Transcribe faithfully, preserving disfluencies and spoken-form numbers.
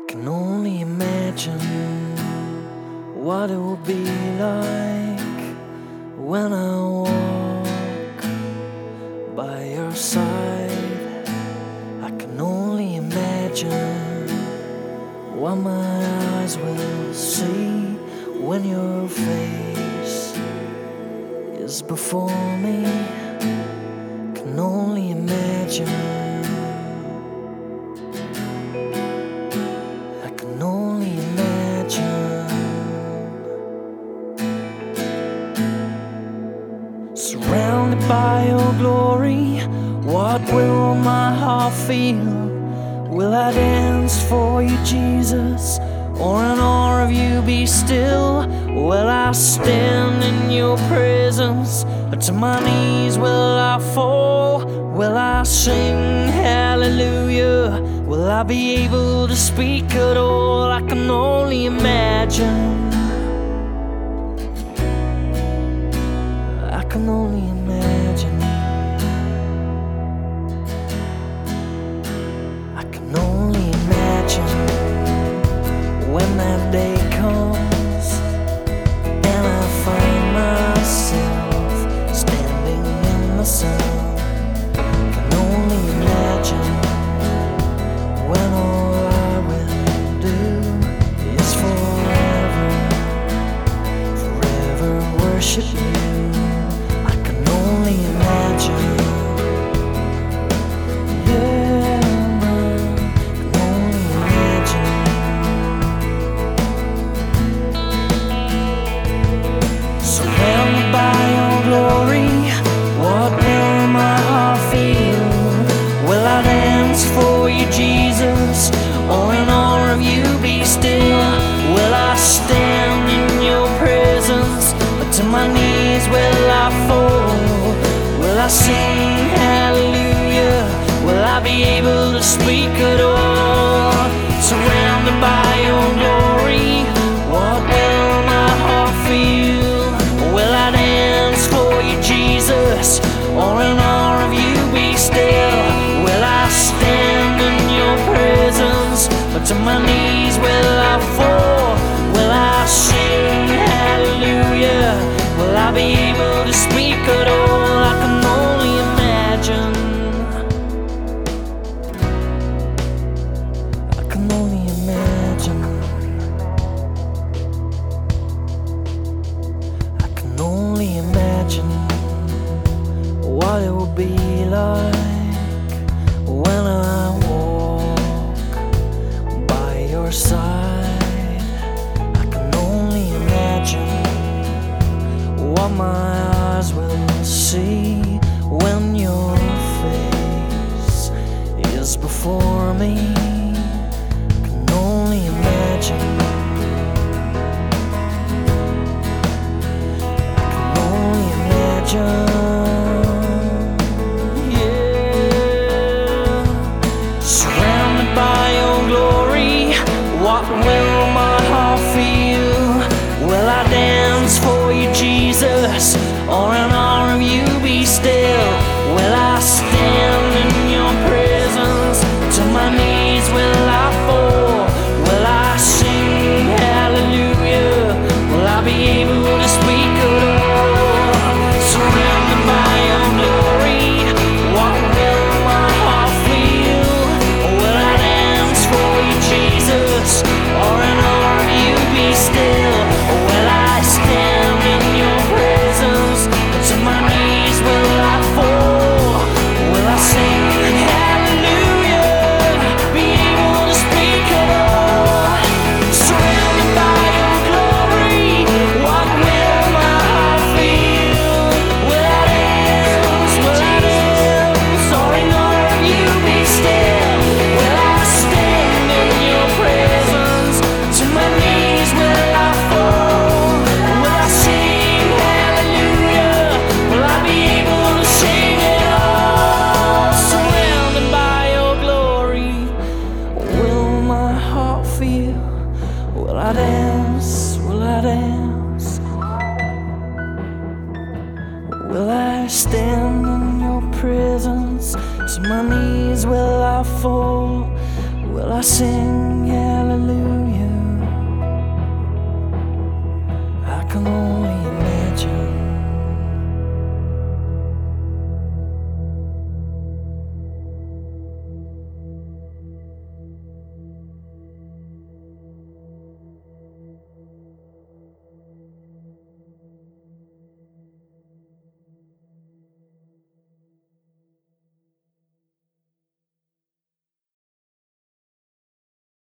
can only imagine what it will be like when I walk by your side. I can only imagine what my eyes will see when your face is before me. Can only imagine. I can only imagine. Surrounded by your glory, what will my heart feel? Will I dance for you, Jesus, or in awe of you be still? Will I stand in your presence, or to my knees will I fall? Will I sing hallelujah? Will I be able to speak at all? I can only imagine. I can only imagine. I can only imagine when that day comes and I find myself standing in the sun. Can only imagine when all I will do is forever, forever worship you. I can only imagine. Yeah, I can only imagine. Surrounded by your glory, what will my heart feel? Will I dance for you, Jesus, or in awe of you be still? Will I stand in your presence, or to my knees will I fall? Will I sing hallelujah? Will I be able to speak at all? Surrounded by your glory, what will my heart feel? Will I dance for you, Jesus, or in awe of you be still? Will I stand in your presence, or to my knees will I fall? Will I sing hallelujah? Will I be able to speak at all? I can only imagine. I can only imagine. I can only imagine what it will be like when I walk by your side. I can only imagine what my eyes will see when your face is before me. Can only imagine. I can only imagine. Yeah. Surrounded by your glory, what will my heart feel? Will I dance for you, Jesus, or in awe of you be still? Will I stand in your presence? To my knees will I fall? Will I sing hallelujah? Will I be able to speak at all? Surrounded by your glory, what will my heart feel? Will I dance for you, Jesus, or in awe of you be still? Will I stand in your presence? To my knees will I fall? Will I sing hallelujah? Be able to speak at all? Surrounded by your glory, what will my heart feel? Will I dance? Will I dance? Or in awe of you be still? Will I stand in your presence? To my knees will I fall? Will I sing hallelujah? Will I be able to sing it all? Surrounded by your glory, will my heart feel? Will I dance? Will I dance? Will I stand in your presence? To my knees will I fall? Will I sing hallelujah? hallelujah.